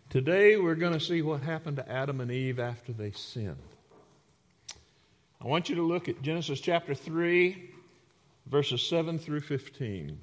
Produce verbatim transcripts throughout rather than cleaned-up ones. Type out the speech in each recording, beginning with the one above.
Today we're going to see what happened to Adam and Eve after they sinned. I want you to look at Genesis chapter three, verses seven through fifteen.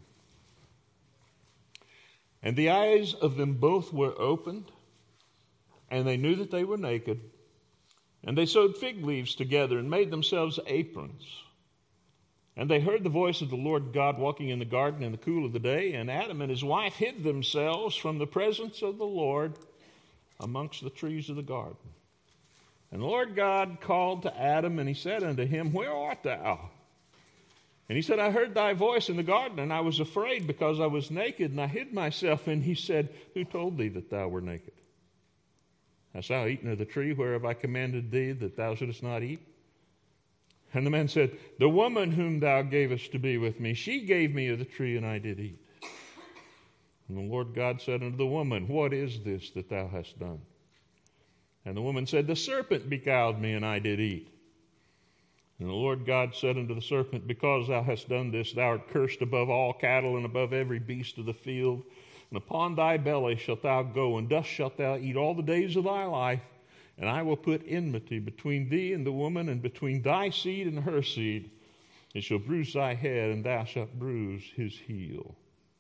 And the eyes of them both were opened, and they knew that they were naked. And they sewed fig leaves together and made themselves aprons. And they heard the voice of the Lord God walking in the garden in the cool of the day, and Adam and his wife hid themselves from the presence of the Lord amongst the trees of the garden. And the Lord God called to Adam, and he said unto him, Where art thou? And he said, I heard thy voice in the garden, and I was afraid because I was naked, and I hid myself. And he said, Who told thee that thou were naked? Hast thou eaten of the tree whereof I commanded thee that thou shouldest not eat? And the man said, The woman whom thou gavest to be with me, she gave me of the tree, and I did eat. And the Lord God said unto the woman, What is this that thou hast done? And the woman said, The serpent beguiled me, and I did eat. And the Lord God said unto the serpent, Because thou hast done this, thou art cursed above all cattle and above every beast of the field. And upon thy belly shalt thou go, and dust shalt thou eat all the days of thy life. And I will put enmity between thee and the woman, and between thy seed and her seed. It shall bruise thy head, and thou shalt bruise his heel.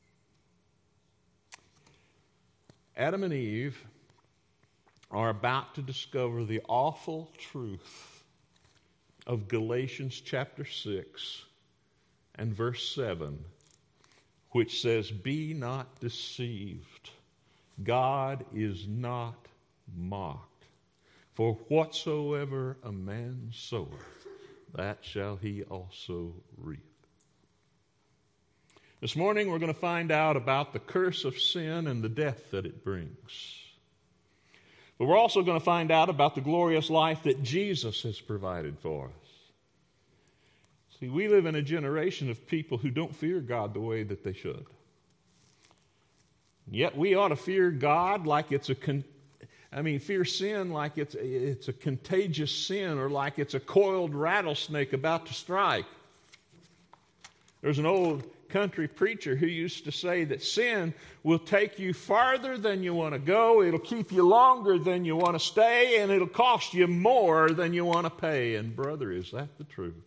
Adam and Eve are about to discover the awful truth of Galatians chapter six and verse seven, which says, Be not deceived. God is not mocked. For whatsoever a man soweth, that shall he also reap. This morning we're going to find out about the curse of sin and the death that it brings. But we're also going to find out about the glorious life that Jesus has provided for us. See, we live in a generation of people who don't fear God the way that they should. Yet we ought to fear God like it's a, con- I mean, fear sin like it's, it's a contagious sin, or like it's a coiled rattlesnake about to strike. There's an old country preacher who used to say that sin will take you farther than you want to go, it'll keep you longer than you want to stay, and it'll cost you more than you want to pay. And brother, is that the truth?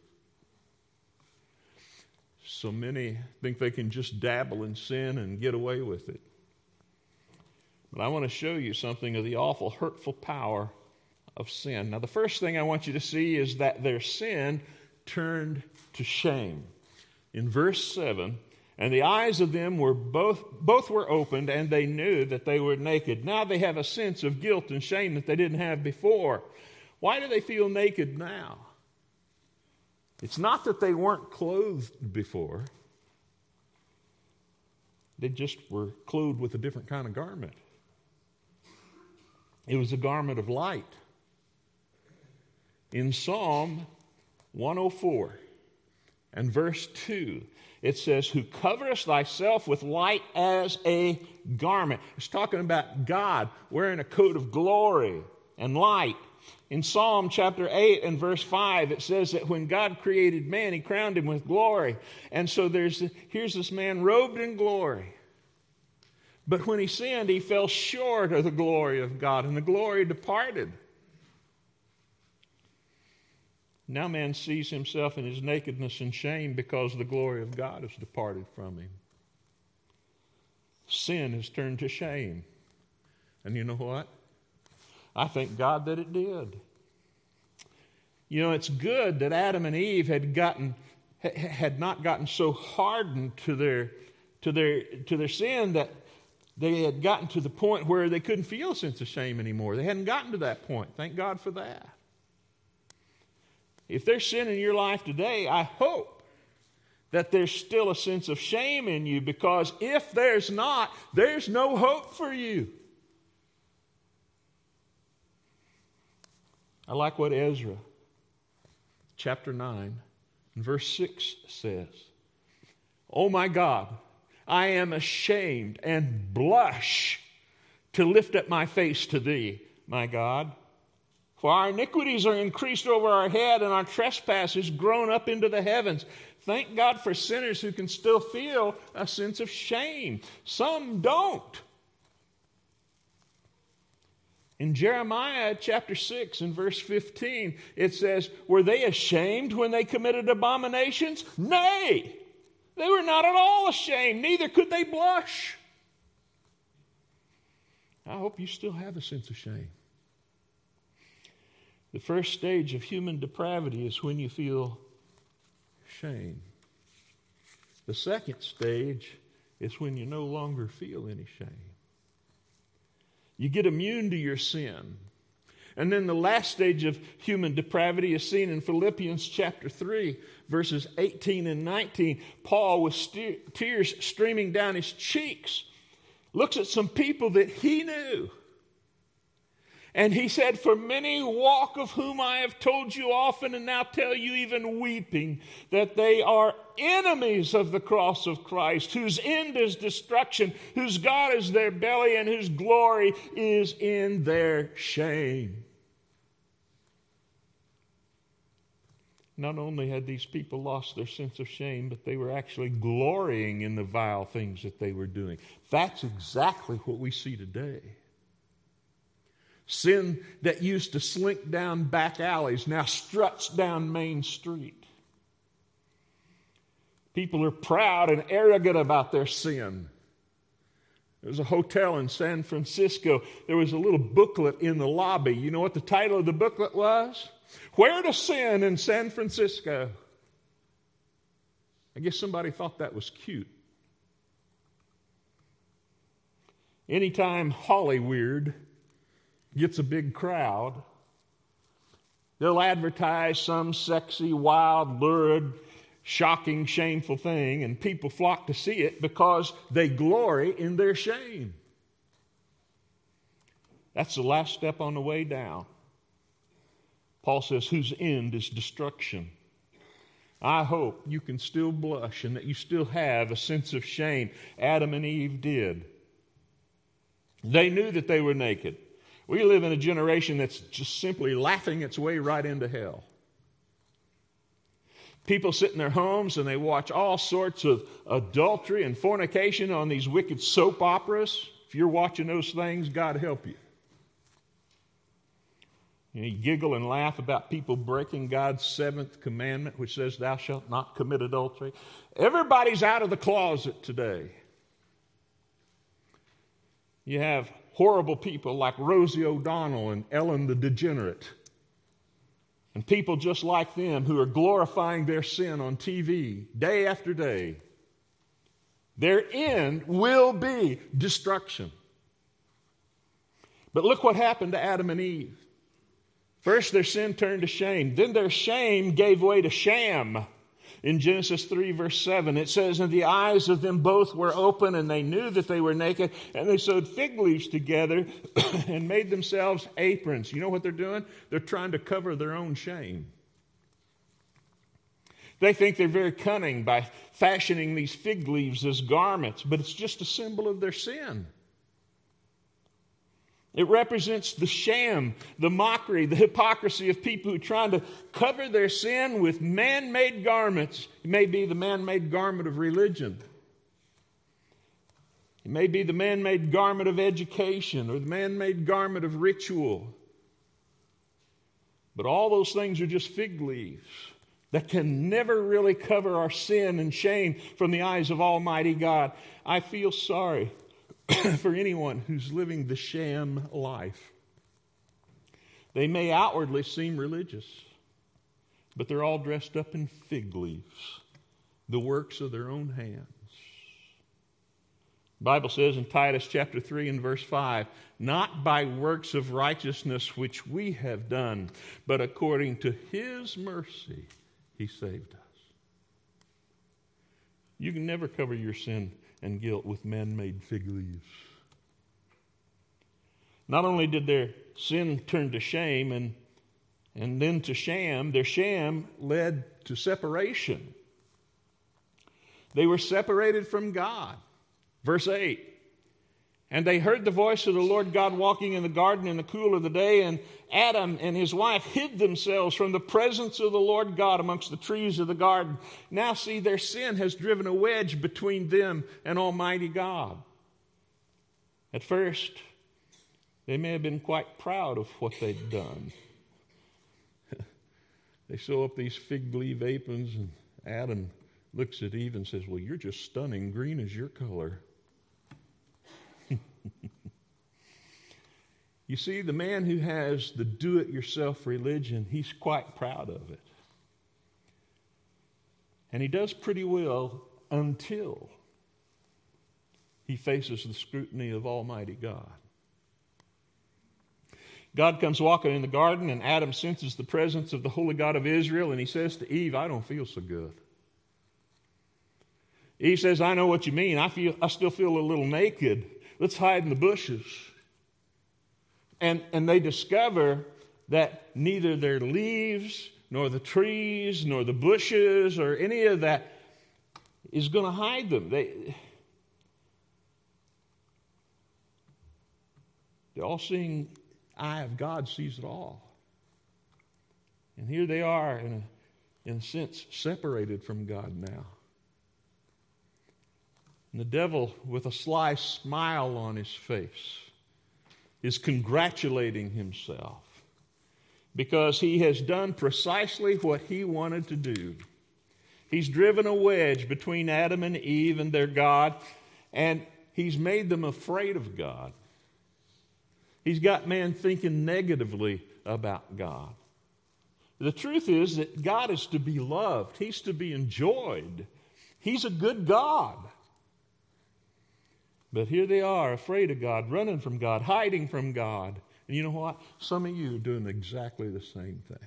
So many think they can just dabble in sin and get away with it. But I want to show you something of the awful, hurtful power of sin. Now, the first thing I want you to see is that their sin turned to shame. In verse seven, and the eyes of them were both, both were opened, and they knew that they were naked. Now they have a sense of guilt and shame that they didn't have before. Why do they feel naked now? It's not that they weren't clothed before. They just were clothed with a different kind of garment. It was a garment of light. In Psalm one oh four and verse two, it says, Who coverest thyself with light as a garment. It's talking about God wearing a coat of glory and light. In Psalm chapter eight and verse five, it says that when God created man, he crowned him with glory. And so there's here's this man robed in glory. But when he sinned, he fell short of the glory of God, and the glory departed. Now man sees himself in his nakedness and shame because the glory of God has departed from him. Sin has turned to shame. And you know what? I thank God that it did. You know, it's good that Adam and Eve had gotten had not gotten so hardened to their to their to their sin that they had gotten to the point where they couldn't feel a sense of shame anymore. They hadn't gotten to that point. Thank God for that. If there's sin in your life today, I hope that there's still a sense of shame in you, because if there's not, there's no hope for you. I like what Ezra chapter nine and verse six says. Oh my God, I am ashamed and blush to lift up my face to thee, my God. For our iniquities are increased over our head, and our trespasses grown up into the heavens. Thank God for sinners who can still feel a sense of shame. Some don't. In Jeremiah chapter six and verse fifteen, it says, were they ashamed when they committed abominations? Nay, they were not at all ashamed, neither could they blush. I hope you still have a sense of shame. The first stage of human depravity is when you feel shame. The second stage is when you no longer feel any shame. You get immune to your sin. And then the last stage of human depravity is seen in Philippians chapter three, verses eighteen and nineteen. Paul, with ste- tears streaming down his cheeks, looks at some people that he knew. And he said, for many walk, of whom I have told you often and now tell you even weeping, that they are enemies of the cross of Christ, whose end is destruction, whose God is their belly, and whose glory is in their shame. Not only had these people lost their sense of shame, but they were actually glorying in the vile things that they were doing. That's exactly what we see today. Sin that used to slink down back alleys now struts down Main Street. People are proud and arrogant about their sin. There was a hotel in San Francisco. There was a little booklet in the lobby. You know what the title of the booklet was? Where to Sin in San Francisco. I guess somebody thought that was cute. Anytime Hollyweird gets a big crowd, they'll advertise some sexy, wild, lurid, shocking, shameful thing, and people flock to see it because they glory in their shame. That's the last step on the way down. Paul says, whose end is destruction. I hope you can still blush and that you still have a sense of shame. Adam and Eve did. They knew that they were naked. We live in a generation that's just simply laughing its way right into hell. People sit in their homes and they watch all sorts of adultery and fornication on these wicked soap operas. If you're watching those things, God help you. You know, you giggle and laugh about people breaking God's seventh commandment, which says, thou shalt not commit adultery. Everybody's out of the closet today. You have horrible people like Rosie O'Donnell and Ellen the Degenerate. And people just like them who are glorifying their sin on T V day after day. Their end will be destruction. But look what happened to Adam and Eve. First, their sin turned to shame. Then their shame gave way to sham. In Genesis three, verse seven, it says, and the eyes of them both were open, and they knew that they were naked, and they sewed fig leaves together and made themselves aprons. You know what they're doing? They're trying to cover their own shame. They think they're very cunning by fashioning these fig leaves as garments, but it's just a symbol of their sin. It represents the sham, the mockery, the hypocrisy of people who are trying to cover their sin with man-made garments. It may be the man-made garment of religion. It may be the man-made garment of education or the man-made garment of ritual. But all those things are just fig leaves that can never really cover our sin and shame from the eyes of Almighty God. I feel sorry for anyone who's living the sham life. They may outwardly seem religious, but they're all dressed up in fig leaves, the works of their own hands. The Bible says in Titus chapter three and verse five, not by works of righteousness which we have done, but according to His mercy He saved us. You can never cover your sin and guilt with man-made fig leaves. Not only did their sin turn to shame and, and then to sham, their sham led to separation. They were separated from God. Verse eight, and they heard the voice of the Lord God walking in the garden in the cool of the day, and Adam and his wife hid themselves from the presence of the Lord God amongst the trees of the garden. Now see, their sin has driven a wedge between them and Almighty God. At first, They may have been quite proud of what they'd done. They sew up these fig leaf aprons, and Adam looks at Eve and says, well, you're just stunning. Green is your color. You see, the man who has the do-it-yourself religion, he's quite proud of it. And he does pretty well until he faces the scrutiny of Almighty God. God comes walking in the garden, and Adam senses the presence of the holy God of Israel, and he says to Eve, I don't feel so good. Eve says, I know what you mean. I feel, I still feel a little naked. Let's hide in the bushes. And, and they discover that neither their leaves, nor the trees, nor the bushes, or any of that is going to hide them. They, the all-seeing eye of God sees it all. And here they are, in a, in a sense, separated from God now. And the devil, with a sly smile on his face, is congratulating himself because he has done precisely what he wanted to do. He's driven a wedge between Adam and Eve and their God, and he's made them afraid of God. He's got man thinking negatively about God. The truth is that God is to be loved. He's to be enjoyed. He's a good God. But here they are, afraid of God, running from God, hiding from God. And you know what? Some of you are doing exactly the same thing.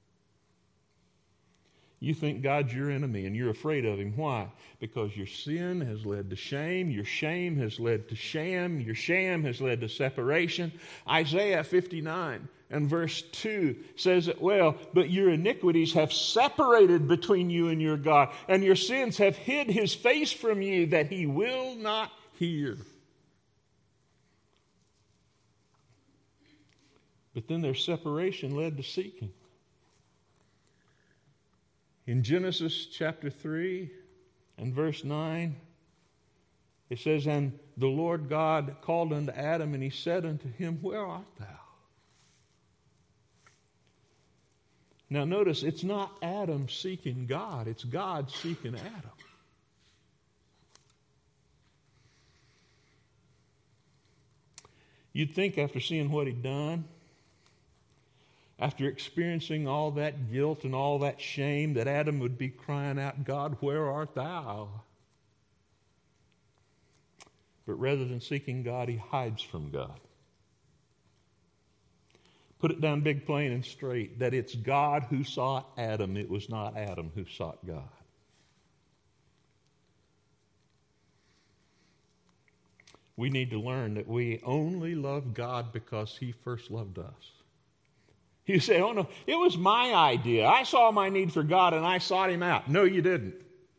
You think God's your enemy and you're afraid of him. Why? Because your sin has led to shame. Your shame has led to sham. Your sham has led to separation. Isaiah fifty-nine and verse two says it well, but your iniquities have separated between you and your God, and your sins have hid his face from you that he will not hear. But then their separation led to seeking. In Genesis chapter three and verse nine, it says, and the Lord God called unto Adam, and he said unto him, where art thou? Now notice, it's not Adam seeking God, it's God seeking Adam. You'd think after seeing what he'd done, after experiencing all that guilt and all that shame, that Adam would be crying out, God, where art thou? But rather than seeking God, he hides from God. Put it down big, plain, and straight, that it's God who sought Adam. It was not Adam who sought God. We need to learn that we only love God because he first loved us. You say, oh no, it was my idea. I saw my need for God and I sought him out. No, you didn't.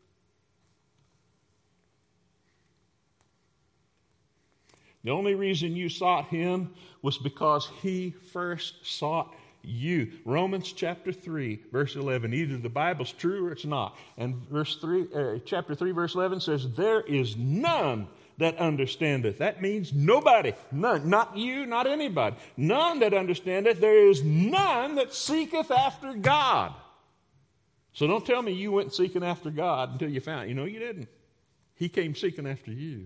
The only reason you sought him was because he first sought you. Romans chapter three, verse eleven. Either the Bible's true or it's not. And verse three, uh, chapter three, verse eleven says, there is none that understandeth. That means nobody. None. Not you, not anybody. None that understandeth. There is none that seeketh after God. So don't tell me you went seeking after God until you found it. You know you didn't. He came seeking after you.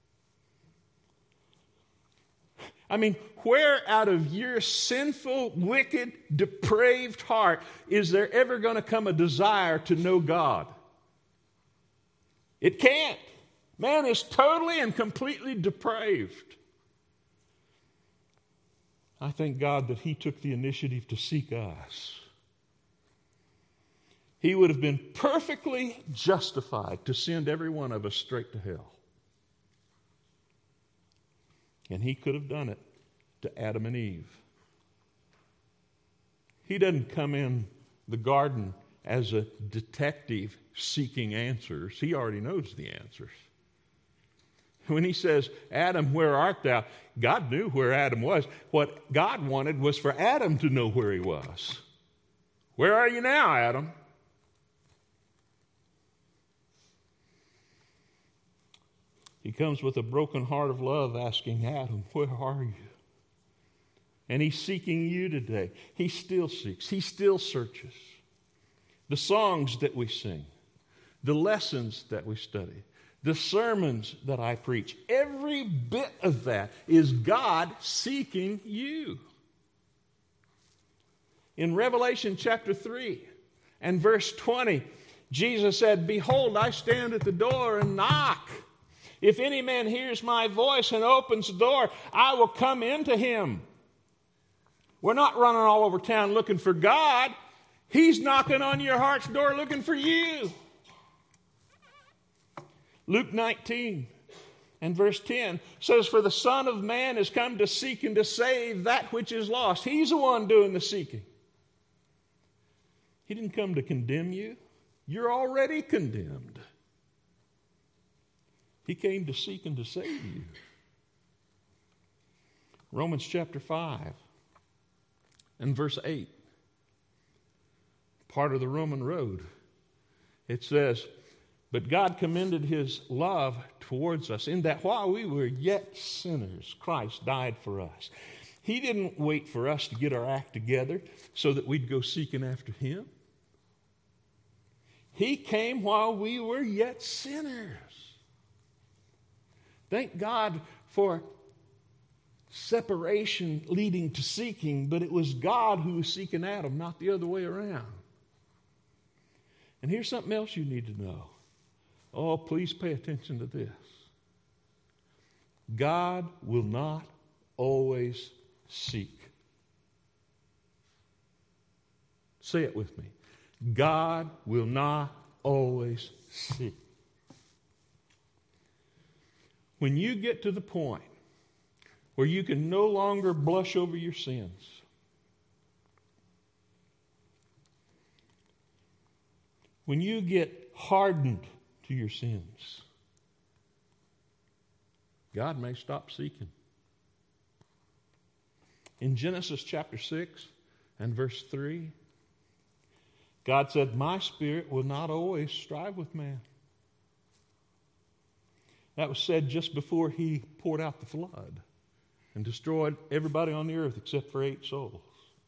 I mean, where out of your sinful, wicked, depraved heart is there ever going to come a desire to know God? It can't. Man is totally and completely depraved. I thank God that he took the initiative to seek us. He would have been perfectly justified to send every one of us straight to hell. And he could have done it to Adam and Eve. He doesn't come in the garden as a detective seeking answers. He already knows the answers. When he says, Adam, where art thou? God knew where Adam was. What God wanted was for Adam to know where he was. Where are you now, Adam? He comes with a broken heart of love asking Adam, where are you? And He's seeking you today. He still seeks. He still searches. The songs that we sing, the lessons that we study, the sermons that I preach, every bit of that is God seeking you. In Revelation chapter three and verse twenty, Jesus said, "Behold, I stand at the door and knock. If any man hears my voice and opens the door, I will come into him." We're not running all over town looking for God. He's knocking on your heart's door looking for you. Luke nineteen and verse ten says, "For the Son of Man has come to seek and to save that which is lost." He's the one doing the seeking. He didn't come to condemn you. You're already condemned. He came to seek and to save you. Romans chapter five and verse eight, part of the Roman road. It says, "But God commended His love towards us in that while we were yet sinners, Christ died for us." He didn't wait for us to get our act together so that we'd go seeking after Him. He came while we were yet sinners. Thank God for separation leading to seeking, but it was God who was seeking Adam, not the other way around. And here's something else you need to know. Oh, please pay attention to this. God will not always seek. Say it with me. God will not always seek. When you get to the point where you can no longer blush over your sins, when you get hardened to your sins, God may stop seeking. In Genesis chapter six and verse three, God said, "My spirit will not always strive with man." That was said just before He poured out the flood and destroyed everybody on the earth except for eight souls.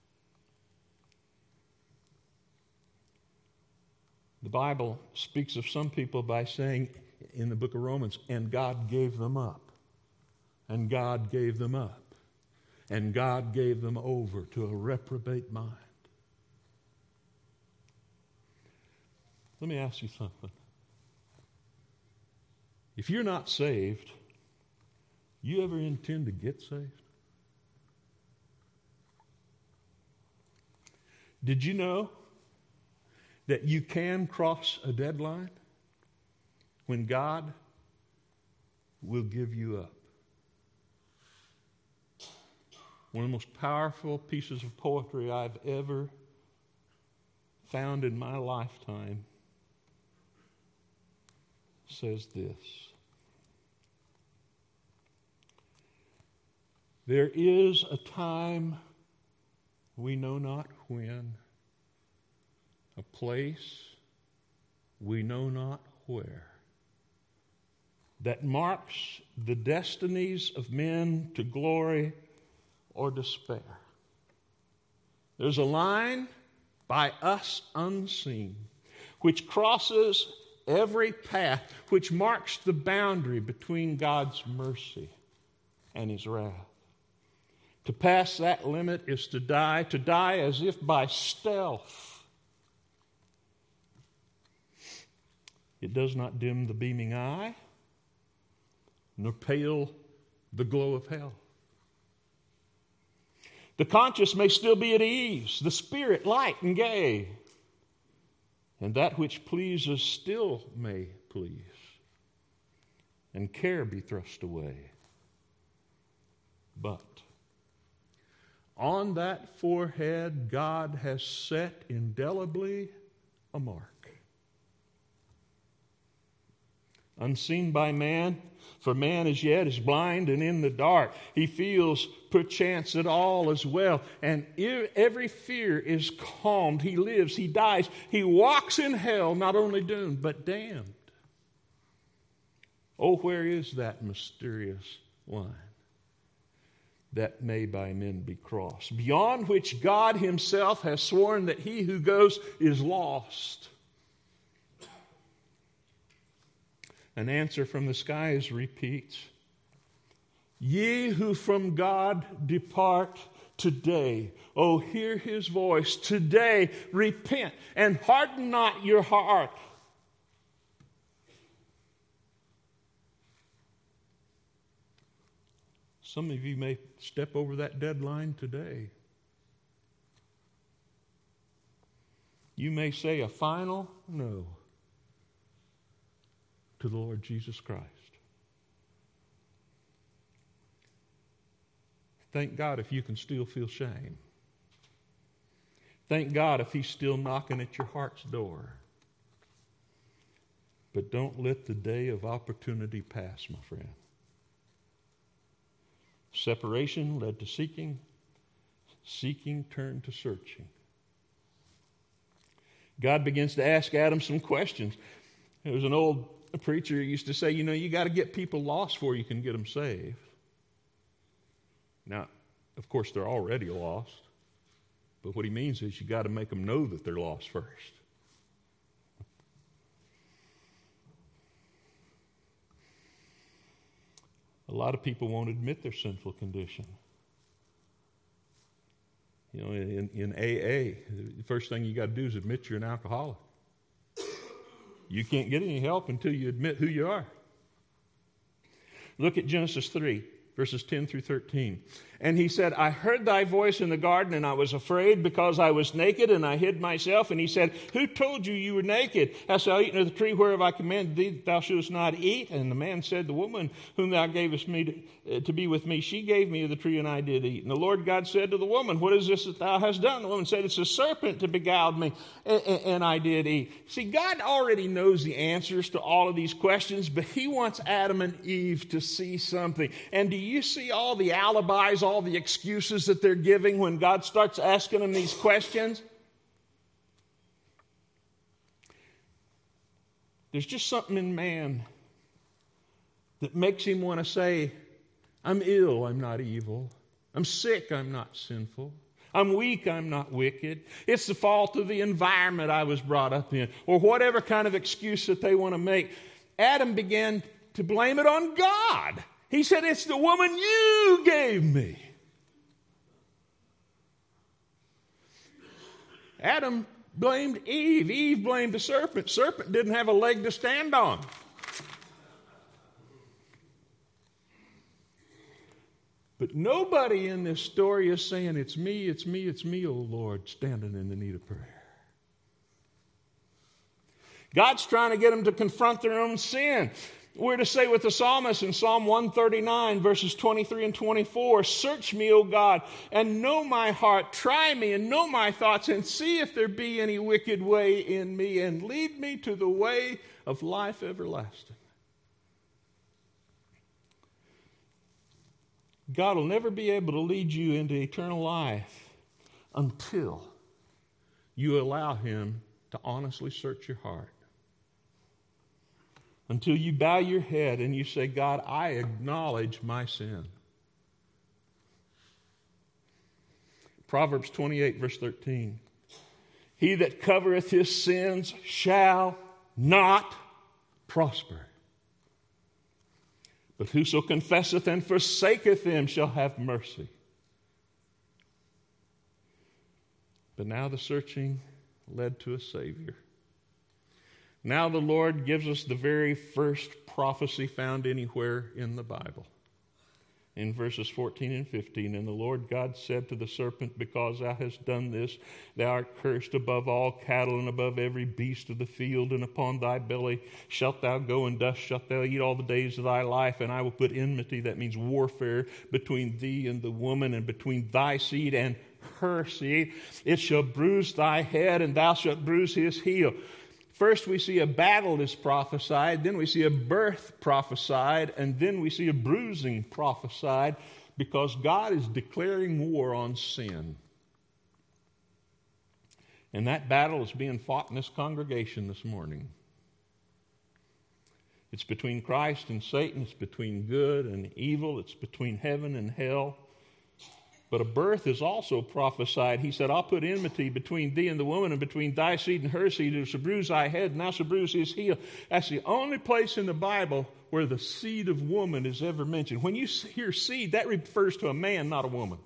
The Bible speaks of some people by saying in the book of Romans, "And God gave them up, and God gave them up, and God gave them over to a reprobate mind." Let me ask you something. If you're not saved, you ever intend to get saved? Did you know that you can cross a deadline when God will give you up? One of the most powerful pieces of poetry I've ever found in my lifetime says this: "There is a time we know not when, a place we know not where, that marks the destinies of men to glory or despair. There's a line by us unseen which crosses every path, which marks the boundary between God's mercy and His wrath. To pass that limit is to die, to die as if by stealth. It does not dim the beaming eye, nor pale the glow of hell. The conscience may still be at ease, the spirit light and gay, and that which pleases still may please, and care be thrust away. But on that forehead God has set indelibly a mark. Unseen by man, for man as yet is blind and in the dark. He feels perchance that all is well, and every fear is calmed. He lives, he dies, he walks in hell, not only doomed, but damned. Oh, where is that mysterious line? that may by men be crossed, beyond which God himself has sworn that he who goes is lost. An answer from the skies repeats, ye who from God depart today, oh, hear his voice. Today, repent and harden not your heart. Some of you may step over that deadline today. You may say a final no to the Lord Jesus Christ. Thank God if you can still feel shame. Thank God if he's still knocking at your heart's door. But don't let the day of opportunity pass, my friend. Separation led to seeking. Seeking turned to searching. God begins to ask Adam some questions. There was an old preacher who used to say, you know, you got to get people lost before you can get them saved. Now, of course, they're already lost. But what he means is you got to make them know that they're lost first. A lot of people won't admit their sinful condition. You know, in, in A A, the first thing you got to do is admit you're an alcoholic. You can't get any help until you admit who you are. Look at Genesis three, verses ten through thirteen. And he said, I heard thy voice in the garden, and I was afraid because I was naked, and I hid myself. And he said, who told you you were naked? Hast thou eaten of the tree whereof I commanded thee that thou shouldest not eat? And the man said, the woman whom thou gavest me to, uh, to be with me, she gave me of the tree, and I did eat. And the Lord God said to the woman, what is this that thou hast done? The woman said, it's a serpent that beguiled me, and, and, and I did eat. See, God already knows the answers to all of these questions, but he wants Adam and Eve to see something. And do you see all the alibis, all the excuses that they're giving when God starts asking them these questions? There's just something in man that makes him want to say, I'm ill, I'm not evil. I'm sick, I'm not sinful. I'm weak, I'm not wicked. It's the fault of the environment I was brought up in, or whatever kind of excuse that they want to make. Adam began to blame it on God. He said, it's the woman you gave me. Adam blamed Eve. Eve blamed the serpent. Serpent didn't have a leg to stand on. But nobody in this story is saying, it's me, it's me, it's me, O Lord, standing in the need of prayer. God's trying to get them to confront their own sin. We're to say with the psalmist in Psalm one thirty-nine, verses twenty-three and twenty-four, search me, O God, and know my heart. Try me and know my thoughts, and see if there be any wicked way in me, and lead me to the way of life everlasting. God will never be able to lead you into eternal life until you allow him to honestly search your heart. Until you bow your head and you say, God, I acknowledge my sin. Proverbs twenty-eight, verse thirteen. He that covereth his sins shall not prosper. But whoso confesseth and forsaketh them shall have mercy. But now the searching led to a Savior. Now the Lord gives us the very first prophecy found anywhere in the Bible. In verses fourteen and fifteen, and the Lord God said to the serpent, because thou hast done this, thou art cursed above all cattle and above every beast of the field, and upon thy belly shalt thou go, and dust shalt thou eat all the days of thy life, and I will put enmity, that means warfare, between thee and the woman, and between thy seed and her seed. It shall bruise thy head, and thou shalt bruise his heel. First we see a battle is prophesied, then we see a birth prophesied, and then we see a bruising prophesied, because God is declaring war on sin. And that battle is being fought in this congregation this morning. It's between Christ and Satan. It's between good and evil. It's between heaven and hell. But a birth is also prophesied. He said, I'll put enmity between thee and the woman, and between thy seed and her seed. It shall bruise thy head, and thou shalt bruise his heel. That's the only place in the Bible where the seed of woman is ever mentioned. When you hear seed, that refers to a man, not a woman.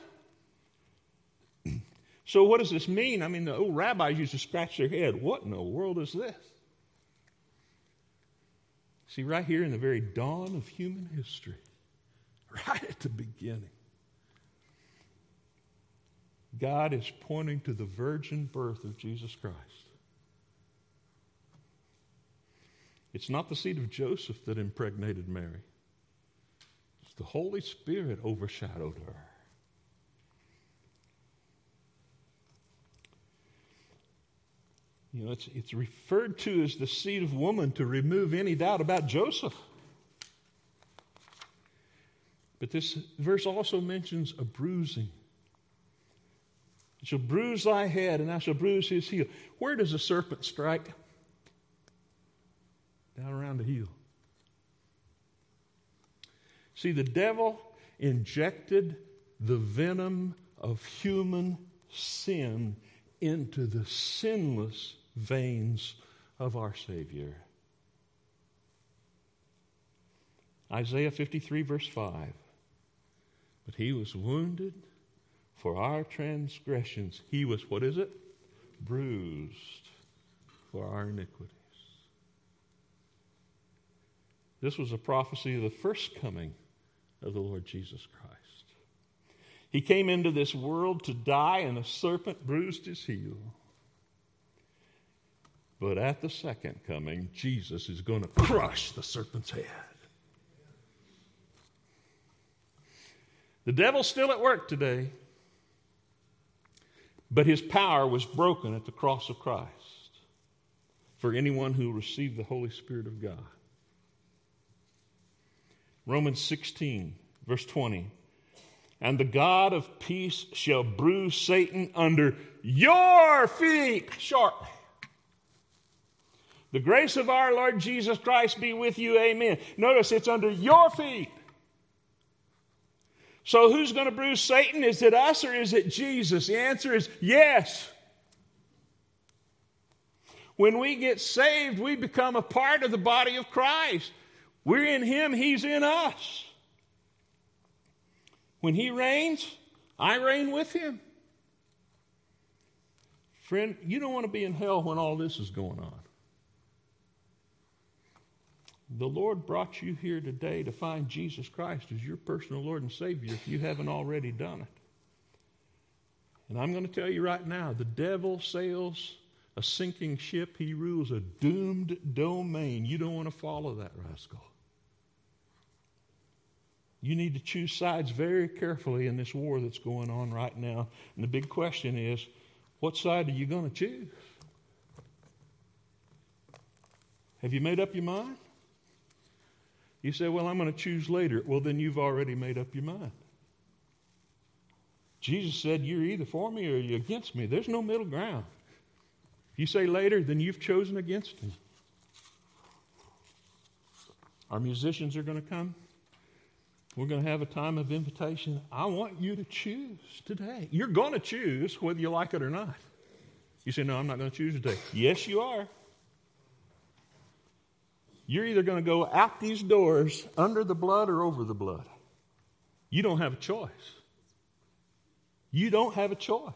So what does this mean? I mean, the old rabbis used to scratch their head. What in the world is this? See, right here in the very dawn of human history, right at the beginning, God is pointing to the virgin birth of Jesus Christ. It's not the seed of Joseph that impregnated Mary. It's the Holy Spirit overshadowed her. You know, it's, it's referred to as the seed of woman to remove any doubt about Joseph. But this verse also mentions a bruising. It shall bruise thy head, and thou shalt bruise his heel. Where does a serpent strike? Down around the heel. See, the devil injected the venom of human sin into the sinless veins of our Savior. Isaiah fifty-three, verse five. But he was wounded for our transgressions. He was, what is it? Bruised for our iniquities. This was a prophecy of the first coming of the Lord Jesus Christ. He came into this world to die, and the serpent bruised his heel. But at the second coming, Jesus is going to crush the serpent's head. The devil's still at work today, but his power was broken at the cross of Christ for anyone who received the Holy Spirit of God. Romans sixteen, verse twenty. And the God of peace shall bruise Satan under your feet shortly. The grace of our Lord Jesus Christ be with you, amen. Notice it's under your feet. So who's going to bruise Satan? Is it us or is it Jesus? The answer is yes. When we get saved, we become a part of the body of Christ. We're in him, he's in us. When he reigns, I reign with him. Friend, you don't want to be in hell when all this is going on. The Lord brought you here today to find Jesus Christ as your personal Lord and Savior if you haven't already done it. And I'm going to tell you right now, the devil sails a sinking ship. He rules a doomed domain. You don't want to follow that rascal. You need to choose sides very carefully in this war that's going on right now. And the big question is, what side are you going to choose? Have you made up your mind? You say, well, I'm going to choose later. Well, then you've already made up your mind. Jesus said, you're either for me or you're against me. There's no middle ground. If you say later, then you've chosen against me. Our musicians are going to come. We're going to have a time of invitation. I want you to choose today. You're going to choose whether you like it or not. You say, no, I'm not going to choose today. Yes, you are. You're either going to go out these doors under the blood or over the blood. You don't have a choice. You don't have a choice.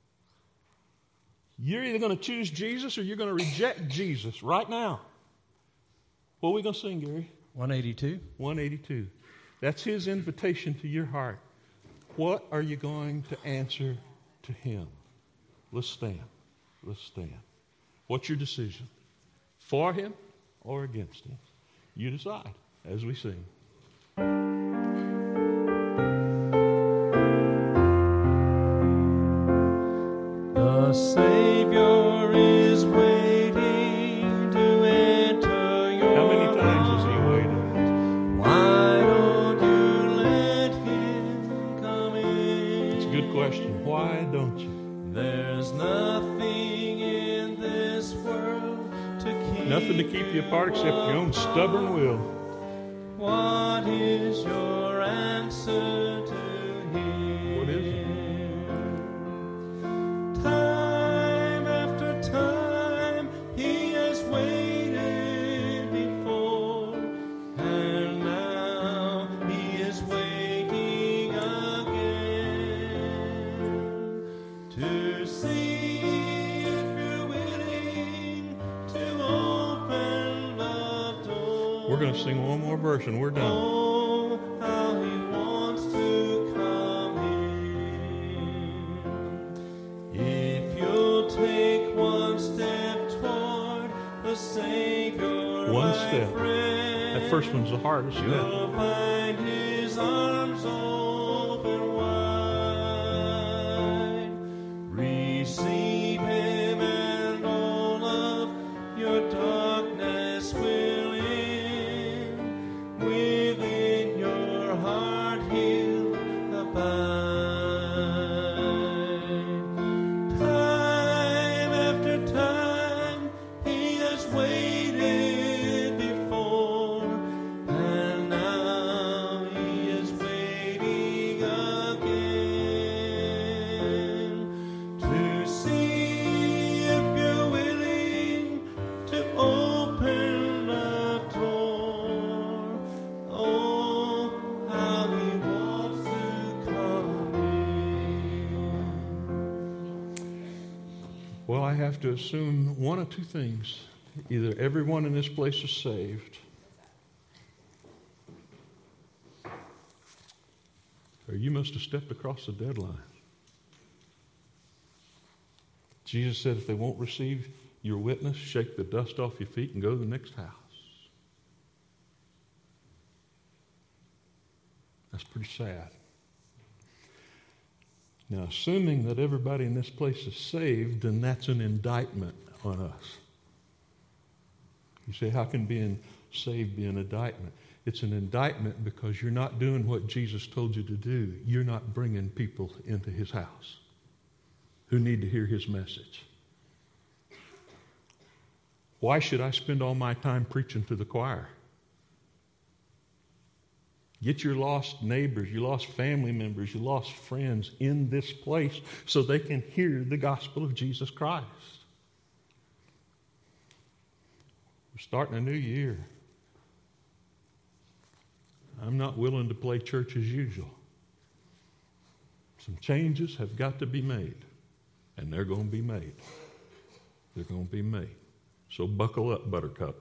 You're either going to choose Jesus or you're going to reject Jesus right now. What are we going to sing, Gary? one eighty-two. one eighty-two. That's his invitation to your heart. What are you going to answer to him? Let's stand. Let's stand. What's your decision? For him or against him? You decide as we sing. The Savior is waiting to enter your How many times has he waited? Why don't you let him come in? It's a good question. Why don't you? There's nothing in this world to keep Nothing to keep you apart except your own stubborn will. What is your answer to him? What is going to sing one more verse and we're done. Oh, how he wants to come in. If you'll take one step toward the Savior, One my step. friend, That first one's the hardest. Good. you'll find his arms open wide. Receive him and all of your darkness will end. Within your heart he'll abide. Time after time he has waited before, and now he is waiting again to see if you're willing to open the door. Oh, how he wants to come in. Well, I have to assume one of two things. Either everyone in this place is saved, or you must have stepped across the deadline. Jesus said if they won't receive your witness, shake the dust off your feet and go to the next house. That's pretty sad. Now, assuming that everybody in this place is saved, then that's an indictment on us. You say, how can being saved be an indictment? It's an indictment because you're not doing what Jesus told you to do. You're not bringing people into his house who need to hear his message. Why should I spend all my time preaching to the choir? Get your lost neighbors, your lost family members, your lost friends in this place so they can hear the gospel of Jesus Christ. We're starting a new year. I'm not willing to play church as usual. Some changes have got to be made, and they're going to be made. They're going to be made. So buckle up, Buttercup.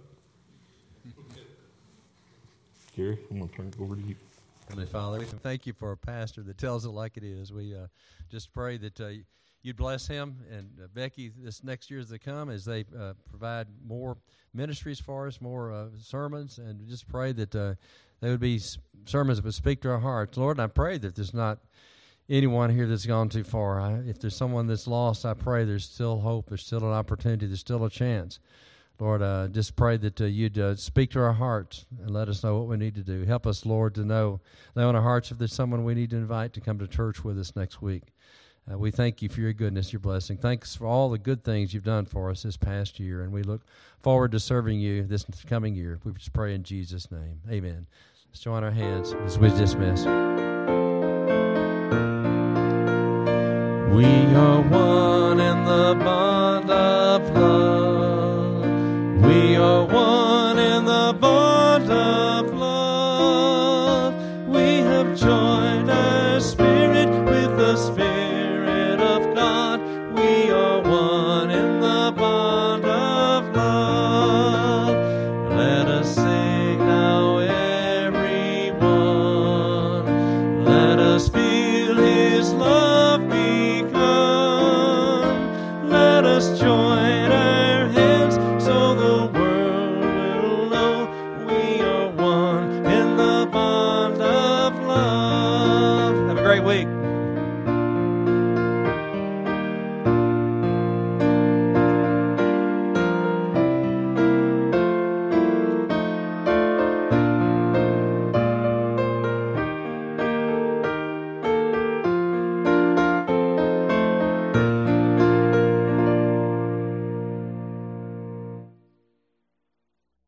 Gary, I'm going to turn it over to you. Heavenly Father, we thank you for a pastor that tells it like it is. We uh, just pray that uh, you'd bless him and uh, Becky this next year as they come, as they uh, provide more ministries for us, more uh, sermons, and just pray that uh, they would be sermons that would speak to our hearts. Lord, I pray that there's not anyone here that's gone too far. I, if there's someone that's lost, I pray there's still hope, there's still an opportunity, there's still a chance. Lord, uh, just pray that uh, you'd uh, speak to our hearts and let us know what we need to do. Help us, Lord, to know, lay on our hearts if there's someone we need to invite to come to church with us next week. Uh, we thank you for your goodness, your blessing. Thanks for all the good things you've done for us this past year, and we look forward to serving you this coming year. We just pray in Jesus' name. Amen. Let's join our hands as we dismiss. We are one in the bond of love.